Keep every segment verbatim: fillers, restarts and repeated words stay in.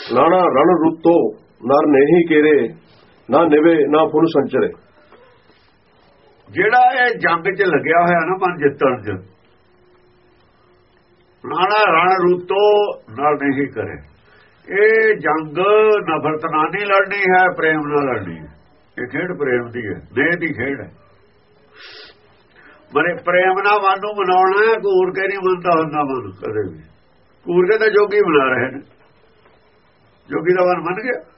ਨਾਣਾ ਰਣ ਰੁੱਤੋ ਨਰ ਨਹੀਂ ਕੇਰੇ, ਨਾ ਨਿਵੇ ਨਾ ਫੁੱਲ ਸੰਚਰੇ। ਜਿਹੜਾ ਇਹ ਜੰਗ 'ਚ ਲੱਗਿਆ ਹੋਇਆ ਨਾ ਮਨ ਜਿੱਤਣ 'ਚ, ਨਾਣਾ ਰਣ ਰੁੱਤੋ ਨਰ ਨਹੀਂ ਕਰੇ। ਇਹ ਜੰਗ ਨਫ਼ਰਤ ਨਾਲ ਨਹੀਂ ਲੜਨੀ ਹੈ, ਪ੍ਰੇਮ ਨਾਲ ਲੜਨੀ ਹੈ। ਇਹ ਖੇਡ ਪ੍ਰੇਮ ਦੀ ਹੈ, ਦੇਹ ਦੀ ਖੇਡ ਹੈ। ਮਰੇ ਪ੍ਰੇਮ ਨਾਲ ਮਨ ਨੂੰ ਮਨਾਉਣਾ, ਘੂਰ ਕੇ ਨਹੀਂ ਮੰਨਦਾ ਹੁੰਦਾ ਮਨ ਕਦੇ ਵੀ। ਘੂਰ ਕੇ ਤਾਂ ਜੋਗੀ ਬਣਾ ਰਹੇ ਨੇ, ਜੋਗੀ ਦਾ ਮਨ ਮੰਨ ਗਿਆ।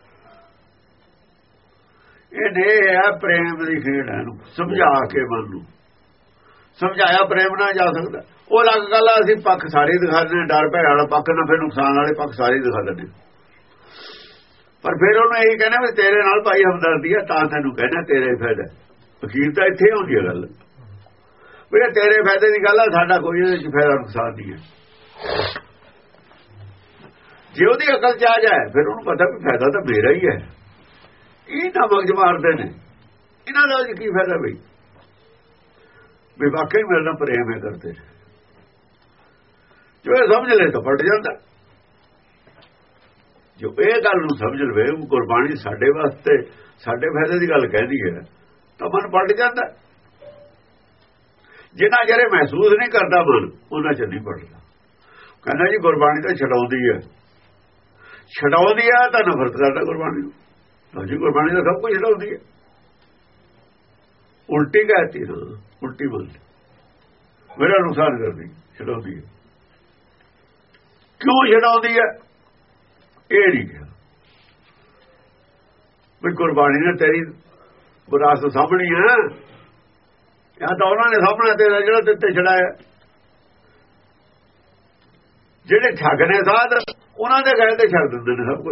ਇਹ ਨੇ ਹੈ ਪ੍ਰੇਮ ਦੀ ਖੇਡ ਹੈ। ਸਮਝਾ ਕੇ ਮਨ ਨੂੰ ਸਮਝਾਇਆ ਪ੍ਰੇਮ ਨਾਲ ਜਾ ਸਕਦਾ। ਉਹ ਅਲੱਗ ਗੱਲ ਆ, ਅਸੀਂ ਪੱਖ ਸਾਰੇ ਦਿਖਾ ਦਿੰਦੇ, ਡਰ ਭੈ ਵਾਲਾ ਪੱਖ ਨਾ, ਫਿਰ ਨੁਕਸਾਨ ਵਾਲੇ ਪੱਖ ਸਾਰੇ ਦਿਖਾ ਦਿੰਦੇ। ਪਰ ਫਿਰ ਉਹਨੂੰ ਇਹੀ ਕਹਿਣਾ ਵੀ ਤੇਰੇ ਨਾਲ ਭਾਈ ਹਮਦਰਦੀ ਹੈ, ਤਾਂ ਤੈਨੂੰ ਕਹਿਣਾ ਤੇਰੇ ਫਾਇਦਾ। ਅਖੀਰ ਤਾਂ ਇੱਥੇ ਆਉਂਦੀ ਹੈ ਗੱਲ ਵੀ ਤੇਰੇ ਫਾਇਦੇ ਦੀ ਗੱਲ ਆ, ਸਾਡਾ ਕੋਈ ਇਹਦੇ ਚ ਫਾਇਦਾ ਨੁਕਸਾਨ ਨਹੀਂ ਹੈ। ਜੇ ਉਹਦੀ ਅਕਲ ਚ ਆ ਜਾਏ ਫਿਰ ਉਹਨੂੰ ਪਤਾ ਵੀ ਫਾਇਦਾ ਤਾਂ ਮੇਰਾ ਹੀ ਹੈ। ਇਹ ਤਾਂ ਮਗਜ ਮਾਰਦੇ ਨੇ, ਇਹਨਾਂ ਦਾ ਕੀ ਫਾਇਦਾ ਬਈ, ਵੀ ਵਾਕਈ ਮੇਰੇ ਨਾਲ ਪ੍ਰੇਮ ਹੈ ਕਰਦੇ। ਜੋ ਇਹ ਸਮਝ ਲੈ ਤਾਂ ਪਟ ਜਾਂਦਾ। ਜੋ ਇਹ ਗੱਲ ਨੂੰ ਸਮਝ ਲਵੇ ਗੁਰਬਾਣੀ ਸਾਡੇ ਵਾਸਤੇ ਸਾਡੇ ਫਾਇਦੇ ਦੀ ਗੱਲ ਕਹਿੰਦੀ ਹੈ ਤਾਂ ਮਨ ਪਟ ਜਾਂਦਾ। ਜਿੰਨਾ ਜਿਹੜੇ ਮਹਿਸੂਸ ਨਹੀਂ ਕਰਦਾ ਮਨ, ਉਹਨਾਂ ਚ ਨਹੀਂ ਪੜਦਾ। ਕਹਿੰਦਾ ਜੀ ਗੁਰਬਾਣੀ ਤਾਂ ਛਡਾਉਂਦੀ ਹੈ, ਛਡਾਉਂਦੀ ਹੈ ਤਾਂ ਨਫ਼ਰਤ ਕਰਦਾ ਗੁਰਬਾਣੀ ਨੂੰ। ਜੀ ਗੁਰਬਾਣੀ ਦਾ ਸਭ ਕੁਝ ਛਡਾਉਂਦੀ ਹੈ, ਉਲਟੀ ਕਹਤੀ ਨਾ, ਉਲਟੀ ਬੋਲਦੀ, ਮੇਰਾ ਨੁਕਸਾਨ ਕਰਦੀ, ਛਡਾਉਂਦੀ ਹੈ। ਕਿਉਂ ਛਡਾਉਂਦੀ ਹੈ ਇਹ ਨਹੀਂ ਕਿਹਾ ਵੀ ਗੁਰਬਾਣੀ ਨੇ ਤੇਰੀ ਵਿਰਾਸਤ ਸਾਂਭਣੀ ਹੈ, ਜਾਂ ਤਾਂ ਉਹਨਾਂ ਨੇ ਸਾਂਭਣਾ ਤੇਰਾ ਜਿਹੜਾ ਤੇ ਛਡਾਇਆ। ਜਿਹੜੇ ਠੱਗ ਨੇ ਸਾਧ ਉਹਨਾਂ ਦੇ ਕਹੇ ਤੇ ਛੱਡ ਦਿੰਦੇ ਨੇ ਸਭ ਕੁਝ,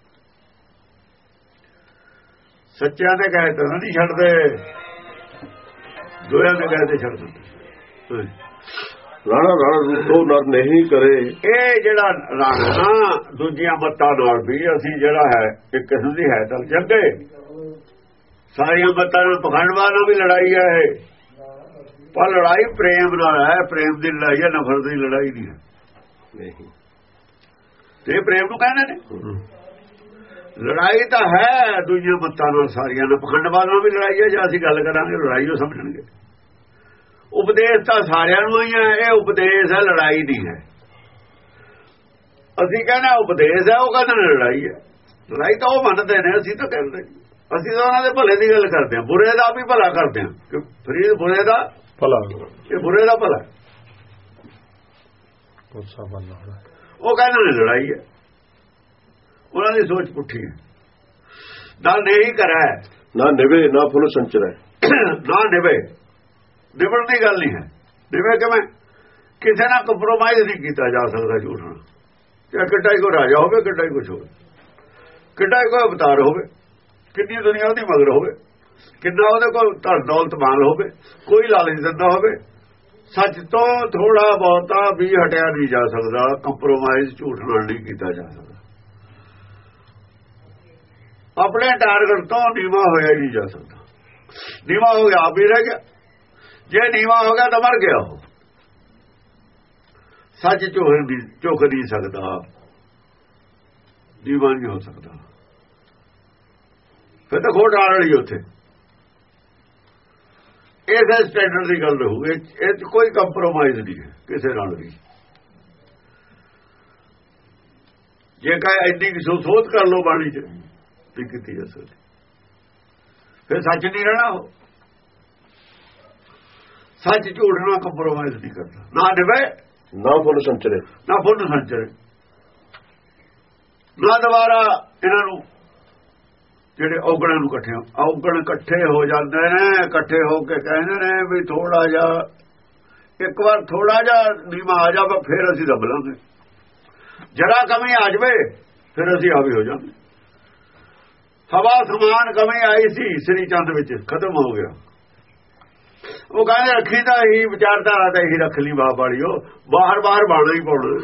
ਸੱਚਿਆਂ ਦੇ ਕਹੇ ਤੇ ਨਹੀਂ ਛੱਡਦੇ, ਦੋਹਾਂ ਦੇ ਕਹੇ ਤੇ ਛੱਡ ਦਿੰਦੇ। ਰਾਣਾ ਰਾਣਾ ਰੁੱਤੋ ਨਰ ਨਹੀਂ ਕਰੇ। ਇਹ ਜਿਹੜਾ ਰਾਣਾ ਦੂਜੀਆਂ ਮੱਤਾਂ ਨਾਲ ਵੀ ਅਸੀਂ ਜਿਹੜਾ ਹੈ ਇੱਕ ਕਿਸਮ ਦੀ ਹੈ ਤਾਂ ਜੱਗੇ, ਸਾਰੀਆਂ ਮੱਤਾਂ ਨਾਲ ਪਖੰਡਵਾਦ ਨਾਲ ਵੀ ਲੜਾਈ ਹੈ, ਪਰ ਲੜਾਈ ਪ੍ਰੇਮ ਨਾਲ ਹੈ। ਪ੍ਰੇਮ ਦੀ ਲੜਾਈ ਹੈ, ਨਫ਼ਰਤ ਦੀ ਲੜਾਈ ਨਹੀਂ ਹੈ। ਤੇ ਪ੍ਰੇਮ ਨੂੰ ਕਹਿੰਦੇ ਨੇ ਲੜਾਈ ਤਾਂ ਹੈ ਦੂਜੀਆਂ ਮੱਤਾਂ ਨਾਲ, ਸਾਰੀਆਂ ਨਾਲ ਪਖੰਡਵਾਦ ਨਾਲ ਵੀ ਲੜਾਈ ਹੈ। ਜੇ ਅਸੀਂ ਗੱਲ ਕਰਾਂਗੇ ਲੜਾਈ ਉਹ ਸਮਝਣਗੇ। ਉਪਦੇਸ਼ ਤਾਂ ਸਾਰਿਆਂ ਨੂੰ ਹੀ ਹੈ, ਇਹ ਉਪਦੇਸ਼ ਹੈ, ਲੜਾਈ ਨਹੀਂ ਹੈ। ਅਸੀਂ ਕਹਿੰਦੇ ਉਪਦੇਸ਼ ਹੈ, ਉਹ ਕਹਿੰਦੇ ਨੇ ਲੜਾਈ ਹੈ। ਲੜਾਈ ਤਾਂ ਉਹ ਮੰਨਦੇ ਨੇ, ਅਸੀਂ ਤਾਂ ਕਹਿੰਦੇ ਅਸੀਂ ਤਾਂ ਉਹਨਾਂ ਦੇ ਭਲੇ ਦੀ ਗੱਲ ਕਰਦੇ ਹਾਂ, ਬੁਰੇ ਦਾ ਵੀ ਭਲਾ ਕਰਦੇ ਹਾਂ ਕਿ ਫਰੀਦ ਬੁਰੇ ਦਾ ਭਲਾ, ਇਹ ਬੁਰੇ ਦਾ ਭਲਾ। ਉਹ ਕਹਿੰਦੇ ਨੇ ਲੜਾਈ ਹੈ, ਉਹਨਾਂ ਦੀ ਸੋਚ ਪੁੱਠੀ ਹੈ। ਨਾ ਨਹੀਂ ਕਰਾ, ਨਾ ਨਿਵੇ ਨਾ ਫੁੱਲ ਸੰਚਰੇ। ਨਾ ਨਿਵੇ, ਨਿਵਣ ਦੀ ਗੱਲ ਨਹੀਂ ਹੈ। ਨਿਵੇ ਕਿਵੇਂ? ਕਿਸੇ ਨਾਲ ਕੰਪਰੋਮਾਈਜ਼ ਨਹੀਂ ਕੀਤਾ ਜਾ ਸਕਦਾ ਝੂਠ ਨਾਲ। ਚਾਹੇ ਕਿੱਡਾ ਹੀ ਕੋਈ ਰਾਜਾ ਹੋਵੇ, ਕਿੱਡਾ ਹੀ ਕੁਛ ਹੋਵੇ, ਕਿੱਡਾ ਹੀ ਕੋਈ ਅਵਤਾਰ ਹੋਵੇ, ਕਿੰਨੀ ਦੁਨੀਆ ਉਹਦੀ ਮਗਰ ਹੋਵੇ, ਕਿੰਨਾ ਉਹਦੇ ਕੋਲ ਧਨ ਦੌਲਤ ਮਾਲ ਹੋਵੇ, ਕੋਈ ਲਾਲਚ ਦਿੰਦਾ ਹੋਵੇ, ਸੱਚ ਤੋਂ ਥੋੜਾ ਬਹੁਤਾ ਵੀ ਹਟਿਆ ਨਹੀਂ ਜਾ ਸਕਦਾ। ਕੰਪਰੋਮਾਈਜ਼ ਝੂਠ ਨਾਲ ਨਹੀਂ ਕੀਤਾ ਜਾ ਸਕਦਾ। ਆਪਣੇ ਟਾਰਗੇਟ ਤੋਂ ਨੀਵਾਂ ਹੋਇਆ ਹੀ ਨਹੀਂ ਜਾ ਸਕਦਾ। ਨੀਵਾਂ ਹੋ ਗਿਆ ਆਪ ਹੀ ਰਹਿ ਗਿਆ, ਜੇ ਨੀਵਾਂ ਹੋ ਗਿਆ ਤਾਂ ਮਰ ਗਿਆ। ਉਹ ਸੱਚ ਝੁਕ ਨਹੀਂ ਸਕਦਾ, ਨੀਵਾਂ ਨਹੀਂ ਹੋ ਸਕਦਾ। ਫਿਰ ਤਾਂ ਖੋਟ ਆਣ ਵਾਲੀ ਉੱਥੇ। ਇਹ ਸਟੈਂਡਰਡ ਦੀ ਗੱਲ ਰਹੂ, ਇਹ ਚ ਕੋਈ ਕੰਪਰੋਮਾਈਜ਼ ਨਹੀਂ ਹੈ ਕਿਸੇ ਨਾਲ ਵੀ। ਜੇ ਕਹੇ ਇੰਨੀ ਕਿ ਸੋਧ ਕਰ ਲੋ ਬਾਣੀ ਚ ਵੀ ਕੀਤੀ ਜਾ ਸਕਦੀ, ਫਿਰ ਸੱਚ ਨਹੀਂ ਰਹਿਣਾ। ਉਹ ਸੱਚ ਝੂਠ ਨਾਲ ਕੰਪਰੋਮਾਈਜ਼ ਨਹੀਂ ਕਰਦਾ। ਨਾ ਨਿਵੇ ਨਾ ਫੁੱਲ ਸੰਚਰੇ, ਨਾ ਫੁੱਲ ਸੰਚਰੇ। ਨਾ ਦੁਬਾਰਾ ਇਹਨਾਂ ਨੂੰ ਜਿਹੜੇ ਔਗਣਾਂ ਨੂੰ ਇਕੱਠੇ ਔਗਣ ਇਕੱਠੇ ਹੋ ਜਾਂਦੇ ਨੇ, ਇਕੱਠੇ ਹੋ ਕੇ ਕਹਿੰਦੇ ਨੇ ਵੀ ਥੋੜਾ ਜਿਹਾ ਇੱਕ ਵਾਰ ਥੋੜਾ ਜਿਹਾ ਨੀਵਾਂ ਆ ਜਾਵੇ ਫਿਰ ਅਸੀਂ ਦੱਬ ਲਾਂਗੇ, ਜਰਾ ਕਮੀ ਆ ਜਾਵੇ ਫਿਰ ਅਸੀਂ ਹਾਵੀ ਹੋ ਜਾਂਦੇ। ਹਵਾ ਸਮਾਨ ਕਮੀ ਆਈ ਸੀ ਸ੍ਰੀ ਚੰਦ ਵਿੱਚ, ਖਤਮ ਹੋ ਗਿਆ। ਉਹ ਕਹਿੰਦੇ ਰੱਖੀ ਤਾਂ ਇਹੀ ਵਿਚਾਰਧਾਰਾ ਤਾਂ ਇਹੀ ਰੱਖ ਲਈ ਬਾਪ ਵਾਲੀਓ, ਬਾਹਰ ਬਾਹਰ ਬਾਣਾ ਹੀ ਪਾਉਣਾ।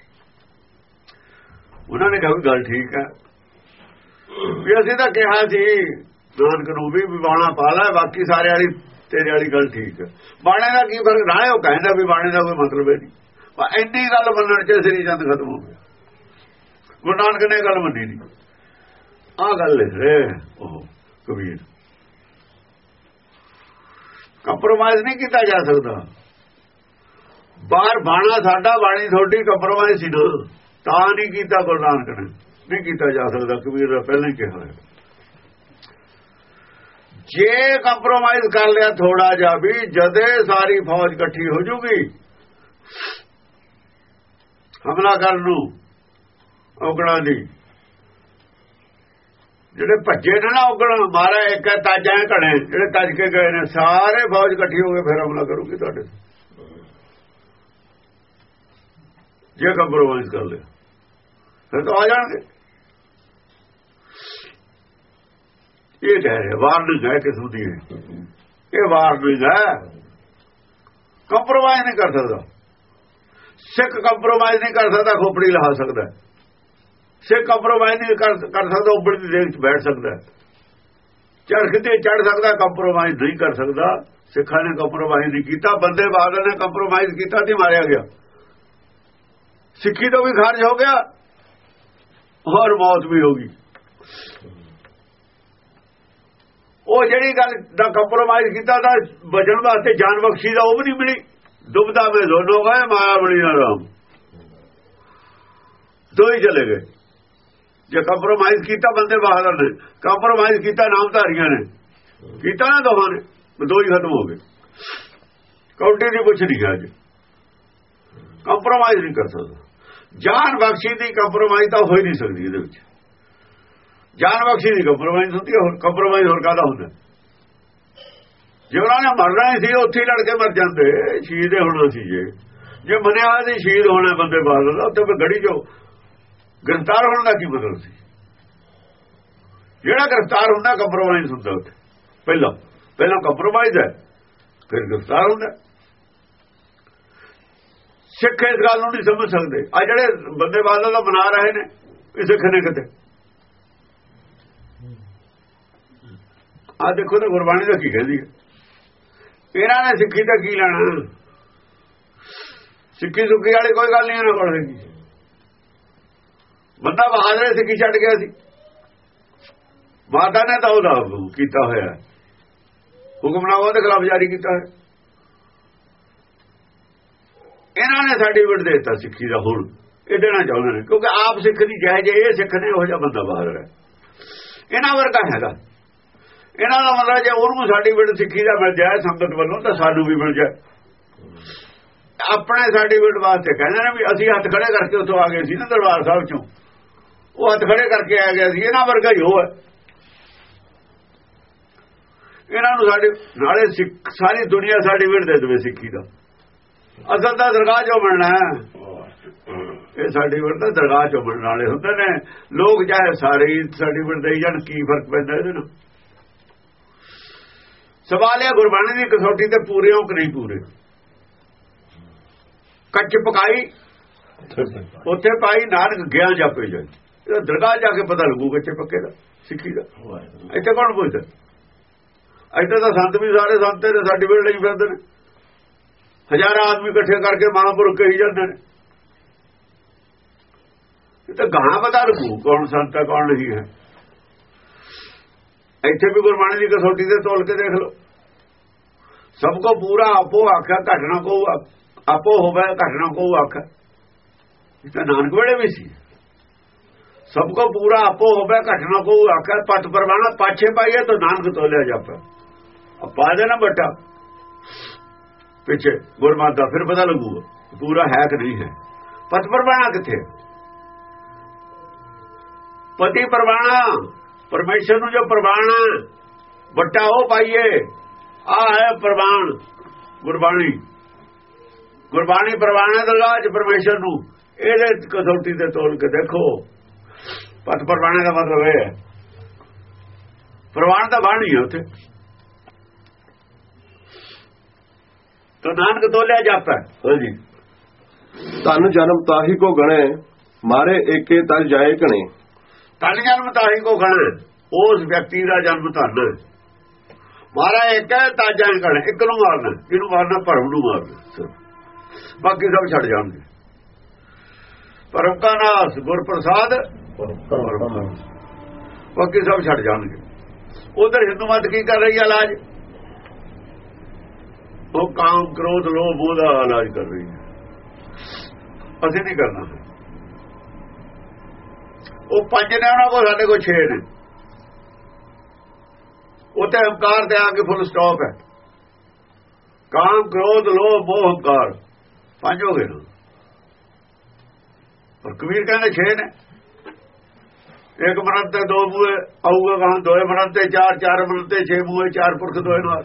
ਉਹਨਾਂ ਨੇ ਕਿਹਾ ਵੀ ਗੱਲ ਠੀਕ ਹੈ, ਵੀ ਅਸੀਂ ਤਾਂ ਕਿਹਾ ਸੀ ਨਾਨਕ ਨੂੰ ਵੀ ਬਾਣਾ ਪਾ ਲੈ, ਬਾਕੀ ਸਾਰੇ ਵਾਲੀ ਤੇਰੇ ਵਾਲੀ ਗੱਲ ਠੀਕ ਹੈ। ਬਾਣੇ ਦਾ ਕੀ ਫਰਕ ਨਾ, ਉਹ ਕਹਿੰਦਾ ਵੀ ਬਾਣੇ ਦਾ ਕੋਈ ਮਤਲਬ ਹੈ ਨਹੀਂ। ਇੰਨੀ ਗੱਲ ਮੰਨਣ ਚ ਸ੍ਰੀ ਚੰਦ ਖਤਮ ਹੋ ਗਿਆ। ਗੁਰੂ ਨਾਨਕ ਨੇ ਗੱਲ ਮੰਨੀ ਨਹੀਂ। ਆਹ ਗੱਲ ਲਿਖ ਰਹੇ ਉਹ ਕਬੀਰ। ਕੰਪਰੋਮਾਈਜ਼ ਨਹੀਂ ਕੀਤਾ ਜਾ ਸਕਦਾ। ਬਾਹਰ ਬਾਣਾ ਸਾਡਾ, ਬਾਣੀ ਤੁਹਾਡੀ, ਕੰਪਰੋਮਾਈਜ਼ ਸੀ ਨਾ, ਤਾਂ ਨਹੀਂ ਕੀਤਾ ਗੁਰੂ ਨਾਨਕ ਨੇ, ਨਹੀਂ ਕੀਤਾ ਜਾ ਸਕਦਾ। ਕਬੀਰ ਦਾ ਪਹਿਲਾਂ ਹੀ ਕਿਹਾ ਹੈ, ਜੇ ਕੰਪਰੋਮਾਈਜ਼ ਕਰ ਲਿਆ ਥੋੜਾ ਜਿਹਾ ਵੀ, ਜਦੇ ਸਾਰੀ ਫੌਜ ਇਕੱਠੀ ਹੋ ਜੂਗੀ ਹਮਲਾ ਕਰਨ ਨੂੰ। ਔਗਣਾ ਦੀ ਜਿਹੜੇ ਭੱਜੇ ਨੇ ਨਾ ਔਗਣ, ਮਾਰਾ ਇੱਕ ਹੈ ਤਾਜਾਂ ਘੜੇ, ਜਿਹੜੇ ਤੱਜ ਕੇ ਗਏ ਨੇ, ਸਾਰੇ ਫੌਜ ਇਕੱਠੀ ਹੋ ਕੇ ਫਿਰ ਹਮਲਾ ਕਰੂਗੀ ਤੁਹਾਡੇ। ਜੇ ਕੰਪਰੋਮਾਈਜ਼ ਕਰ ਲਿਆ ਫਿਰ ਤਾਂ ਆ ਜਾਣਗੇ। ਇਹ ਕਹਿ ਰਿਹਾ ਵਾਰਨਿੰਗ ਹੈ ਕਿਸਮ ਦੀ, ਇਹ ਵਾਰਨਿੰਗ ਹੈ। ਕੰਪਰੋਮਾਈਜ਼ ਨਹੀਂ ਕਰ ਸਕਦਾ ਸਿੱਖ, ਕੰਪਰੋਮਾਈਜ਼ ਨਹੀਂ ਕਰ ਸਕਦਾ ਖੋਪੜੀ ਲਾ ਸਕਦਾ ਸਿੱਖ, ਕੰਪਰੋਮਾਈਜ਼ ਨਹੀਂ ਕਰ ਸਕਦਾ ਉੱਪਰ ਦੀ ਦੇਖ ਚ ਬੈਠ ਸਕਦਾ, ਚੜ੍ਹ ਤੇ ਚੜ੍ਹ ਸਕਦਾ, ਕੰਪਰੋਮਾਈਜ਼ ਨਹੀਂ ਕਰ ਸਕਦਾ। ਸਿੱਖਾਂ ਨੇ ਕੰਪਰੋਮਾਈਜ਼ ਨਹੀਂ ਕੀਤਾ, ਬੰਦੇ ਬਹਾਦਰ ਨੇ ਕੰਪਰੋਮਾਈਜ਼ ਕੀਤਾ ਤੇ ਮਾਰਿਆ ਗਿਆ। ਸਿੱਖੀ ਤੋਂ ਵੀ ਖਾਰਜ ਹੋ ਗਿਆ, ਹੋਰ ਮੌਤ ਵੀ ਹੋ ਗਈ। ਉਹ ਜਿਹੜੀ ਗੱਲ ਦਾ ਕੰਪਰੋਮਾਈਜ਼ ਕੀਤਾ ਤਾਂ ਬਚਣ ਵਾਸਤੇ ਜਾਨ ਬਖਸ਼ੀ ਦਾ, ਉਹ ਵੀ ਨਹੀਂ ਮਿਲੀ। ਡੁੱਬਦਾ ਮੈਂ ਦੋਨੋਂ ਗਏ, ਮਾਇਆ ਬਣੀ ਨਾ ਰਾਮ, ਦੋ ਹੀ ਚਲੇ ਗਏ। ਜੇ ਕੰਪਰੋਮਾਈਜ਼ ਕੀਤਾ ਬੰਦੇ ਬਹਾਦਰ ਨੇ, ਕੰਪਰੋਮਾਈਜ਼ ਕੀਤਾ ਨਾਮਧਾਰੀਆਂ ਨੇ, ਕੀਤਾ ਨਾ ਦੋਹਾਂ ਨੇ, ਦੋ ਹੀ ਖਤਮ ਹੋ ਗਏ। ਕੌਡੀ ਦੀ ਕੁਛ ਨਹੀਂ ਹੈ ਅੱਜ, ਕੰਪਰੋਮਾਈਜ਼ ਨਹੀਂ ਕਰ ਸਕਦਾ। ਜਾਨ ਬਖਸ਼ੀ ਦੀ ਕੰਪਰੋਮਾਈਜ਼ ਤਾਂ ਹੋ ਹੀ ਨਹੀਂ ਸਕਦੀ ਇਹਦੇ ਵਿੱਚ। ਜਾਨ ਬਖਸ਼ੀ ਦੀ ਕੰਪਰੋਮਾਈਜ਼ ਹੁੰਦੀ ਹੈ, ਹੋਰ ਕੰਪਰੋਮਾਈਜ਼ ਹੋਰ ਕਾਹਦਾ ਹੁੰਦਾ। ਜੇ ਉਹਨਾਂ ਨੇ ਮਰਨਾ ਹੀ ਸੀ ਉੱਥੇ ਲੜ ਕੇ ਮਰ ਜਾਂਦੇ, ਸ਼ਹੀਦ ਹੋਣਾ ਸੀ। ਜੇ ਜੇ ਮੰਨਿਆ ਸੀ ਸ਼ਹੀਦ ਹੋਣਾ ਬੰਦੇ ਬਹਾਦਰ ਦਾ, ਉੱਥੇ ਫਿਰ ਗੜੀ ਚੋਂ ਗ੍ਰਿਫਤਾਰ ਹੋਣ ਦਾ ਕੀ ਮਤਲਬ ਸੀ। ਜਿਹੜਾ ਗ੍ਰਿਫਤਾਰ ਹੁੰਦਾ ਕੰਪਰੋਮਾਈਜ਼ ਹੁੰਦਾ ਉੱਥੇ, ਪਹਿਲਾਂ ਪਹਿਲਾਂ ਕੰਪਰੋਮਾਈਜ਼ ਹੈ ਫਿਰ ਗ੍ਰਿਫਤਾਰ ਹੁੰਦਾ। ਸਿੱਖ ਇਸ ਗੱਲ ਨੂੰ ਨਹੀਂ ਸਮਝ ਸਕਦੇ। ਆ ਜਿਹੜੇ ਬੰਦੇ ਬਹਾਦਰ ਦਾ ਬਣਾ ਰਹੇ ਨੇ, ਇਹ ਸਿੱਖ ਨੇ ਕਿਤੇ। ਆ ਦੇਖੋ ਤਾਂ ਗੁਰਬਾਣੀ ਦਾ ਕੀ ਕਹਿੰਦੀ ਹੈ, ਇਹਨਾਂ ਨੇ ਸਿੱਖੀ ਦਾ ਕੀ ਲੈਣਾ। ਸਿੱਖੀ ਸੁੱਖੀ ਵਾਲੀ ਕੋਈ ਗੱਲ ਨਹੀਂ ਇਹਨਾਂ ਕੋਲ ਹੈਗੀ। ਬੰਦਾ ਬਹਾਦਰ ਸਿੱਖੀ ਛੱਡ ਗਿਆ ਸੀ, ਮਾਤਾ ਨੇ ਤਾਂ ਉਹਦਾ ਕੀਤਾ ਹੋਇਆ ਹੁਕਮਨਾਮਾ ਦੇ ਖਿਲਾਫ ਜਾਰੀ ਕੀਤਾ ਹੈ। ਇਹਨਾਂ ਨੇ ਸਰਟੀਫਿਕੇਟ ਦੇ ਦਿੱਤਾ ਸਿੱਖੀ ਦਾ, ਹੁਣ ਇਹ ਦੇਣਾ ਚਾਹੁੰਦੇ ਨੇ ਕਿਉਂਕਿ ਆਪ ਸਿੱਖ ਨਹੀਂ ਜਾਇ ਜੇ ਇਹ ਸਿੱਖ ਨੇ ਉਹ ਜਿਹਾ ਬੰਦਾ ਬਹਾਦਰ ਹੈ। ਇਹਨਾਂ ਵਰਗਾ ਹੈਗਾ। ਇਹਨਾਂ ਦਾ ਮਤਲਬ ਜੇ ਉਹਨੂੰ ਸਰਟੀਫਿਕੇਟ ਸਿੱਖੀ ਦਾ ਮਿਲ ਜਾਏ ਸੰਗਤ ਵੱਲੋਂ ਤਾਂ ਸਾਨੂੰ ਵੀ ਮਿਲ ਜਾਏ। ਆਪਣੇ ਸਰਟੀਫਿਕੇਟ ਵਾਸਤੇ ਕਹਿੰਦੇ ਨੇ ਵੀ ਅਸੀਂ ਹੱਥ ਖੜੇ ਕਰਕੇ ਉੱਥੋਂ ਆ ਗਏ ਸੀ ਨਾ ਦਰਬਾਰ ਸਾਹਿਬ ਚੋਂ, ਉਹ ਹੱਥ ਖੜੇ ਕਰਕੇ ਆ ਗਿਆ ਸੀ। ਇਹਨਾਂ ਵਰਗਾ ਹੀ ਉਹ ਹੈ। ਇਹਨਾਂ ਨੂੰ ਸਾਡੇ ਨਾਲੇ ਸਿੱਖ ਸਾਰੀ ਦੁਨੀਆ ਸਰਟੀਫਿਕੇਟ ਦੇ ਦੇਵੇ ਸਿੱਖੀ ਦਾ। ਅਸਲ ਤਾਂ ਦਰਗਾਹ ਚੋਂ ਮਿਲਣਾ ਹੈ, ਇਹ ਸਰਟੀਫਿਕੇਟ ਤਾਂ ਦਰਗਾਹ ਚੋਂ ਮਿਲਣ ਵਾਲੇ ਹੁੰਦੇ ਨੇ। ਲੋਕ ਚਾਹੇ ਸਾਰੇ ਹੀ ਸਰਟੀਫਿਕੇਟ ਦੇਈ ਜਾਣ, ਕੀ ਫਰਕ ਪੈਂਦਾ ਇਹਦੇ ਨਾਲ। ਸਵਾਲ ਹੈ ਗੁਰਬਾਣੀ ਦੀ ਕਸੌਟੀ ਤੇ ਪੂਰੇ ਹੋ ਕਿ ਨਹੀਂ ਪੂਰੇ। ਕੱਚ ਪਕਾਈ ਉੱਥੇ ਪਾਈ, ਨਾਨਕ ਗਿਆ ਜਾਪੇ ਜਾਏ। ਇਹ ਦਰਗਾਹ ਜਾ ਕੇ ਪਤਾ ਲੱਗੂ ਕੱਚੇ ਪੱਕੇ ਦਾ ਸਿੱਖੀ ਦਾ। ਇੱਥੇ ਕੌਣ ਪੁੱਛਦਾ? ਇੱਥੇ ਤਾਂ ਸੰਤ ਵੀ ਸਾਰੇ ਸੰਤ ਨੇ ਸਰਟੀਫਿਕੇਟ ਲਈ ਫਿਰਦੇ ਨੇ। ਹਜ਼ਾਰਾਂ ਆਦਮੀ ਇਕੱਠੇ ਕਰਕੇ ਮਹਾਂਪੁਰਖ ਕਹੀ ਜਾਂਦੇ ਨੇ। ਇਹ ਤਾਂ ਗਾਹਾਂ ਪਤਾ ਲੱਗੂ ਕੌਣ ਸੰਤ ਹੈ ਕੌਣ ਨਹੀਂ ਹੈ। ਇੱਥੇ ਵੀ ਗੁਰਬਾਣੀ ਦੀ ਕਸੌਟੀ ਤੇ ਤੋਲ ਕੇ ਦੇਖ ਲਓ। ਸਭ ਕੋ ਪੂਰਾ ਆਪੋ ਆਖਿਆ, ਘਟਣਾ ਕੋ ਆਪੋ ਹੋਵੇ, ਘਟਣਾ ਕੋ ਆਖਿਆ। ਇਹ ਤਾਂ ਨਾਨਕ ਵੇਲੇ ਵੀ ਸੀ। ਸਭ ਕੋ ਪੂਰਾ ਆਪੋ ਹੋਵੇ, ਘਟਣਾ ਕੋ ਆਖਿਆ। ਪਟ ਪਰਵਾਣਾ ਪਾਛੇ ਪਾਈਏ ਤਾਂ ਨਾਨਕ ਤੋਲਿਆ ਜਾਪੇ। ਪਾ ਦੇਣਾ ਬੱਟਾ ਪਿੱਛੇ ਗੁਰਮਤਿ ਦਾ, ਫਿਰ ਪਤਾ ਲੱਗੂਗਾ ਪੂਰਾ ਹੈ ਕਿ ਨਹੀਂ ਹੈ। ਪਟ ਪਰਵਾਣਾ ਕਿੱਥੇ? ਪਤੀ ਪਰਵਾਣਾ ਪਰਮੇਸ਼ਰ ਨੂੰ ਜੋ ਪ੍ਰਵਾਨ ਵੱਟਾ ਉਹ ਪਾਈਏ। ਆ ਹੈ ਪ੍ਰਵਾਨ ਗੁਰਬਾਣੀ। ਗੁਰਬਾਣੀ ਪ੍ਰਵਾਨ ਹੈ ਦਰਗਾਹ ਚ ਪਰਮੇਸ਼ਰ ਨੂੰ। ਇਹਦੇ ਕਸੌਟੀ ਤੇ ਤੋਲ ਕੇ ਦੇਖੋ। ਪਤ ਪ੍ਰਵਾਨ ਦਾ ਮਤਲਬ ਇਹ ਹੈ ਪ੍ਰਵਾਨ ਦਾ ਬਾਣੀ ਹੈ ਉੱਥੇ। ਤਾਂ ਨਾਨਕ ਤੋਲਿਆ ਜਾਪਾ। ਹਾਂਜੀ, ਧਨ ਜਨਮ ਤਾਹੀ ਕੋ ਗਣੇ, ਮਾਰੇ ਏਕੇ ਤਲ ਜਾਏ ਕਣੇ। ਧਨ ਜਨਮ ਤਾਹੀ ਕੋ ਗਣੇ, ਉਸ ਵਿਅਕਤੀ ਦਾ ਜਨਮ ਧਨ ਹੈ। ਮਾਰਾ ਇੱਕ ਹੈ ਤਾਜਾ ਗਣੇ, ਇੱਕ ਨੂੰ ਮਾਰਨਾ। ਇਹਨੂੰ ਮਾਰਨਾ ਭਰਮ ਨੂੰ ਮਾਰਨਾ, ਬਾਕੀ ਸਭ ਛੱਡ ਜਾਣਗੇ। ਭਰਮ ਕਾ ਨਾਸ ਗੁਰ ਪ੍ਰਸਾਦ ਬਾਕੀ ਸਭ ਛੱਡ ਜਾਣਗੇ। ਉਧਰ ਹਿੰਦੂ ਮਤ ਕੀ ਕਰ ਰਹੀ ਹੈ ਇਲਾਜ? ਉਹ ਕਾਮ ਕ੍ਰੋਧ ਲੋਭ ਮੋਹ ਦਾ ਇਲਾਜ ਕਰ ਰਹੀ ਹੈ। ਅਸੀਂ ਨਹੀਂ ਕਰਨਾ। ਉਹ ਪੰਜ ਨੇ, ਉਹਨਾਂ ਕੋਲ ਸਾਡੇ ਕੋਲ ਛੇ ਨੇ। ਉੱਥੇ ਹੰਕਾਰ ਤੇ ਆ ਕੇ ਫੁੱਲ ਸਟਾਪ ਹੈ। ਕਾਮ ਕ੍ਰੋਧ ਲੋਭ ਮੋਹ ਹੰਕਾਰ ਪੰਜ ਹੋ ਗਏ ਨਾ। ਪਰ ਕਬੀਰ ਕਹਿੰਦੇ ਛੇ ਨੇ। ਇੱਕ ਮਰਨ ਤੇ ਦੋ ਮੂਹੇ ਆਊਗਾ, ਕਹਾਂ ਦੋਏ ਮਰਨ ਤੇ ਚਾਰ, ਚਾਰ ਮਰਨ ਤੇ ਛੇ ਮੂਹੇ, ਚਾਰ ਪੁਰਖ ਦੋਏ ਨਾਲ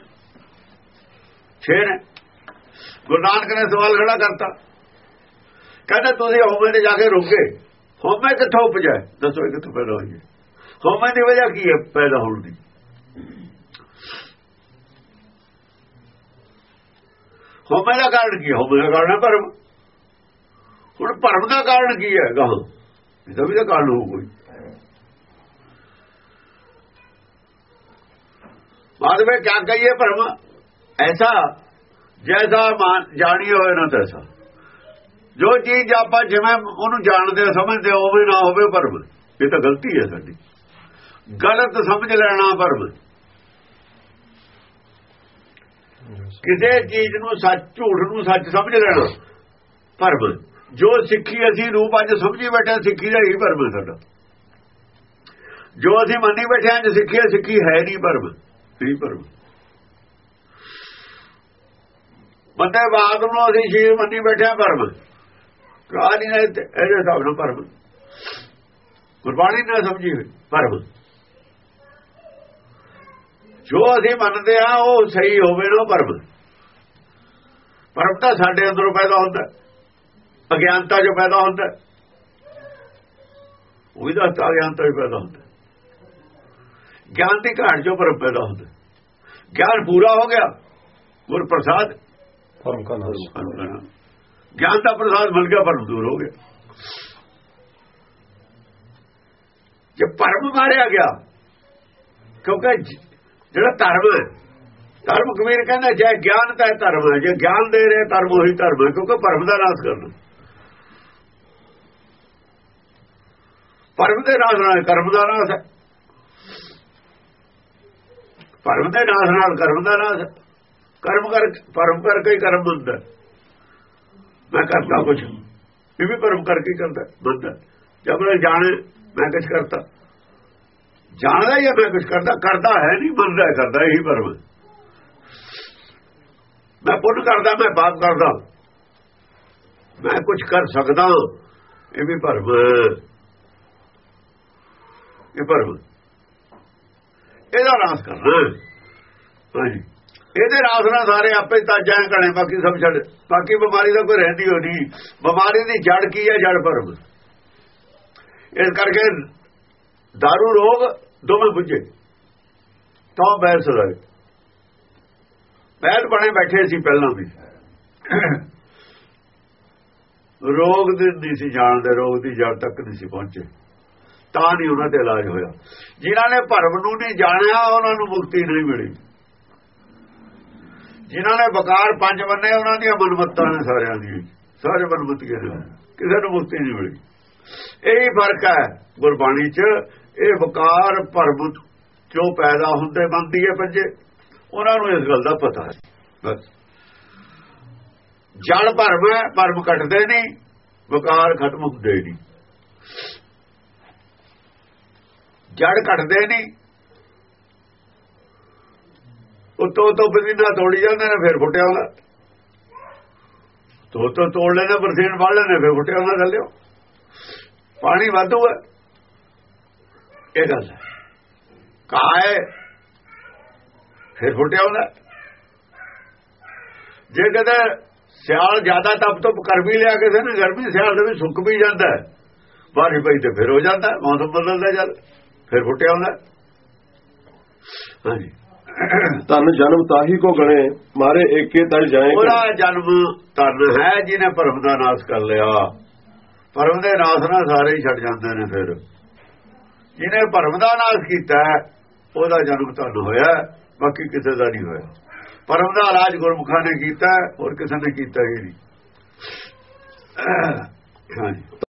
ਛੇ ਨੇ। ਗੁਰੂ ਨਾਨਕ ਨੇ ਸਵਾਲ ਖੜਾ ਕਰਤਾ, ਕਹਿੰਦੇ ਤੁਸੀਂ ਹਉਮੈ ਤੇ ਜਾ ਕੇ ਰੁਕੇ। ਹਉਮੈ ਕਿੱਥੋਂ ਉਪਜਿਆ? ਦੱਸੋ ਕਿੱਥੋਂ ਪੈਦਾ ਹੋਈ ਹੈ? ਹਉਮੈ ਦੀ ਵਜ੍ਹਾ ਕੀ ਹੈ ਪੈਦਾ ਹੋਣ ਦੀ? ਹਉਮੈ ਦਾ ਕਾਰਨ ਕੀ ਹੈ? ਹਉਮੈ ਦਾ ਕਾਰਨ ਹੈ ਭਰਮ। ਹੁਣ ਭਰਮ ਦਾ ਕਾਰਨ ਕੀ ਹੈ? ਗਾਹਾਂ ਇਹਦਾ ਵੀ ਤਾਂ ਕਾਰਨ ਹੋਊ ਕੋਈ। ਬਾਅਦ ਵਿੱਚ ਕਿਆ ਕਹੀਏ? ਭਰਮ ਐਸਾ ਜੈਸਾ ਜਾਣੀ ਹੋਏ ਨਾ ਤੈਸਾ। ਜੋ ਚੀਜ਼ ਆਪਾਂ ਜਿਵੇਂ ਉਹਨੂੰ ਜਾਣਦੇ ਸਮਝਦੇ ਉਵੇਂ ਨਾ ਹੋਵੇ ਭਰਮ। ਇਹ ਤਾਂ ਗਲਤੀ ਹੈ ਸਾਡੀ। ਗਲਤ ਸਮਝ ਲੈਣਾ ਭਰਮ। ਕਿਸੇ ਚੀਜ਼ ਨੂੰ ਸੱਚ, ਝੂਠ ਨੂੰ ਸੱਚ ਸਮਝ ਲੈਣਾ ਭਰਮ। ਜੋ ਸਿੱਖੀ ਅਸੀਂ ਰੂਪ ਅੱਜ ਸਮਝੀ ਬੈਠੇ, ਸਿੱਖੀ ਦਾ ਹੀ ਭਰਮ ਸਾਡਾ। ਜੋ ਅਸੀਂ ਮੰਨੀ ਬੈਠੇ ਅੱਜ ਸਿੱਖੀ ਹੈ, ਸਿੱਖੀ ਹੈ ਨਹੀਂ, ਭਰਮ ਨਹੀਂ। ਭਰਮ ਬੰਦੇ ਬਾਦ ਨੂੰ ਅਸੀਂ ਸ਼ੀਰ ਮੰਨੀ ਬੈਠੇ, ਭਰਮ ਕਹਾਣੀ ਨੇ ਇਹਦੇ ਹਿਸਾਬ ਨਾਲ ਭਰਮ। ਗੁਰਬਾਣੀ ਨਾ ਸਮਝੀ ਹੋਈ ਭਰਮ। ਜੋ ਅਸੀਂ ਮੰਨਦੇ ਆ ਉਹ ਸਹੀ ਹੋਵੇ ਨਾ ਭਰਮ। ਭਰਮ ਤਾਂ ਸਾਡੇ ਅੰਦਰੋਂ ਪੈਦਾ ਹੁੰਦਾ, ਅਗਿਆਨਤਾ ਜੋ ਪੈਦਾ ਹੁੰਦਾ। ਉਹੀ ਦੱਸਦਾ ਅਗਿਆਨਤਾ ਜੋ ਪੈਦਾ ਹੁੰਦਾ। ਗਿਆਨ ਦੀ ਘਾਟ ਜੋ ਭਰਮ ਪੈਦਾ ਹੁੰਦਾ। ਗਿਆਨ ਪੂਰਾ ਹੋ ਗਿਆ, ਗੁਰ ਪ੍ਰਸਾਦ ਭਰਮ ਕਾ ਨਾਸ। ਗਿਆਨ ਦਾ ਪ੍ਰਸਾਦ ਮਿਲ ਗਿਆ, ਭਰਮ ਦੂਰ ਹੋ ਗਿਆ। ਜੇ ਭਰਮ ਮਾਰਿਆ ਗਿਆ, ਕਿਉਂਕਿ ਜਿਹੜਾ ਧਰਮ ਹੈ, ਧਰਮ ਕਬੀਰ ਕਹਿੰਦਾ ਜੇ ਗਿਆਨ ਤਾਂ ਧਰਮ ਹੈ। ਜੇ ਗਿਆਨ ਦੇ ਰਹੇ ਧਰਮ ਉਹੀ ਧਰਮ ਹੈ, ਕਿਉਂਕਿ ਭਰਮ ਦਾ ਨਾਸ ਕਰਨਾ। ਭਰਮ ਦੇ ਨਾਸ ਨਾਲ ਕਰਮ ਦਾ ਨਾਸ ਹੈ। ਭਰਮ ਦੇ ਨਾਸ ਨਾਲ ਕਰਮ ਦਾ ਨਾਸ ਹੈ। ਕਰਮ ਕਰ ਭਰਮ ਕਰਕੇ ਹੀ ਕਰਮ ਬਣਦਾ। ਮੈਂ ਕਰਤਾ ਕੁਛ, ਇਹ ਵੀ ਭਰਮ ਕਰਕੇ ਹੀ ਕਰਦਾ ਬਣਦਾ। ਜਦ ਮੈਂ ਜਾਣੇ ਮੈਂ ਕੁਛ ਕਰਤਾ, ਜਾਣਦਾ ਹੀ ਮੈਂ ਕੁਛ ਕਰਦਾ, ਕਰਦਾ ਹੈ ਨਹੀਂ, ਬਣਦਾ ਕਰਦਾ, ਇਹੀ ਭਰਮ। ਮੈਂ ਪੁੰਨ ਕਰਦਾ, ਮੈਂ ਪਾਪ ਕਰਦਾ, ਮੈਂ ਕੁਛ ਕਰ ਸਕਦਾ, ਇਹ ਵੀ ਭਰਮ। ਇਹ ਭਰਮ, ਇਹਦਾ ਨਾਸ ਕਰਨਾ। ਹਾਂਜੀ, ਇਹਦੇ ਰਾਸ ਨਾਲ ਸਾਰੇ ਆਪੇ ਤਾਂ ਜਾਣ ਕਣੇ, ਬਾਕੀ ਸਭ ਛੱਡ। ਬਾਕੀ ਬਿਮਾਰੀ ਦਾ ਕੋਈ ਰਹਿੰਦੀ ਹੋ ਨਹੀਂ। ਬਿਮਾਰੀ ਦੀ ਜੜ ਕੀ ਹੈ? ਜੜ ਭਰਮ। ਇਸ ਕਰਕੇ ਦਾਰੂ ਰੋਗ ਦੋਵੇਂ ਬੁੱਝੇ ਤਾਂ ਬੈਲ ਸਦਾਏ। ਬੈਲ ਬਣੇ ਬੈਠੇ ਸੀ ਪਹਿਲਾਂ ਵੀ। ਰੋਗ ਦੀ ਨਹੀਂ ਸੀ ਜਾਣਦੇ, ਰੋਗ ਦੀ ਜੜ ਤੱਕ ਨਹੀਂ ਸੀ ਪਹੁੰਚੇ, ਤਾਂ ਨਹੀਂ ਉਹਨਾਂ ਤੇ ਇਲਾਜ ਹੋਇਆ। ਜਿਨ੍ਹਾਂ ਨੇ ਭਰਮ ਨੂੰ ਨਹੀਂ ਜਾਣਿਆ ਉਹਨਾਂ ਨੂੰ ਮੁਕਤੀ ਨਹੀਂ ਮਿਲੀ। ਜਿਨ੍ਹਾਂ ਨੇ ਵਕਾਰ ਪੰਜ ਬੰਨੇ ਉਹਨਾਂ ਦੀਆਂ ਮਨਮਤਾਂ ਨੇ ਸਾਰਿਆਂ ਦੀ, ਸਾਰੇ ਮਨਮਤੀਆਂ ਨੇ, ਕਿਸੇ ਨੂੰ ਮੁਕਤੀ ਨਹੀਂ ਮਿਲੀ। ਇਹੀ ਫਰਕ ਹੈ ਗੁਰਬਾਣੀ 'ਚ। ਇਹ ਵਕਾਰ ਭਰਮ ਜੋ ਪੈਦਾ ਹੁੰਦੇ ਬਣਦੀ ਹੈ ਪੰਜੇ, ਉਹਨਾਂ ਨੂੰ ਇਸ ਗੱਲ ਦਾ ਪਤਾ ਹੈ। ਬਸ ਜੜ ਭਰਮ ਹੈ, ਭਰਮ ਘਟਦੇ ਨਹੀਂ, ਵਕਾਰ ਖਤਮ ਹੁੰਦੇ ਨਹੀਂ। ਜੜ ਘਟਦੇ ਨਹੀਂ, ਉਤੋਂ ਤੋਂ ਪਸੀਨਾ ਤੋੜੀ ਜਾਂਦੇ ਨੇ, ਫਿਰ ਫੁੱਟਿਆ ਹੁੰਦਾ। ਤੋ ਤੋਂ ਤੋੜ ਲੈਣਾ, ਪਸੀਨਾ ਵੱਢ ਲੈਣੇ, ਫਿਰ ਫੁੱਟਿਆ ਹੁੰਦਾ ਥੱਲੇ। ਪਾਣੀ ਵਾਧੂ ਹੈ, ਇਹ ਗੱਲ ਹੈ। ਕਾਏ ਫਿਰ ਫੁੱਟਿਆ ਹੁੰਦਾ। ਜੇ ਕਦੇ ਸਿਆਲ ਜ਼ਿਆਦਾ ਤਪ ਤਪ ਕਰ ਵੀ ਲਿਆ ਕਿਸੇ ਨੇ, ਗਰਮੀ ਸਿਆਲ ਦੇ ਵਿੱਚ ਸੁੱਕ ਵੀ ਜਾਂਦਾ, ਬਾਰਿਸ਼ ਪਈ ਤੇ ਫਿਰ ਹੋ ਜਾਂਦਾ, ਮੌਸਮ ਬਦਲਦਾ ਜਦ, ਫਿਰ ਫੁੱਟਿਆ ਹੁੰਦਾ। ਹਾਂਜੀ, ਧਨ ਜਨਮ ਤਾਹੀ ਕੋ ਗਣੇ, ਮਾਰੇ ਏਕੇ ਤਲ ਜਾਏ। ਉਹਦਾ ਜਨਮ ਧਨ ਹੈ ਜਿਹਨੇ ਭਰਮ ਦਾ ਨਾਸ ਕਰ ਲਿਆ। ਭਰਮ ਦੇ ਨਾਸ ਨਾਲ ਸਾਰੇ ਹੀ ਛੱਡ ਜਾਂਦੇ ਨੇ। ਫਿਰ ਜਿਹਨੇ ਭਰਮ ਦਾ ਨਾਸ ਕੀਤਾ ਉਹਦਾ ਜਨਮ ਧਨ ਹੋਇਆ, ਬਾਕੀ ਕਿਸੇ ਦਾ ਨਹੀਂ ਹੋਇਆ। ਭਰਮ ਦਾ ਇਲਾਜ ਗੁਰਮੁਖਾਂ ਨੇ ਕੀਤਾ, ਹੋਰ ਕਿਸੇ ਨੇ ਕੀਤਾ ਹੀ ਨਹੀਂ। ਹਾਂਜੀ।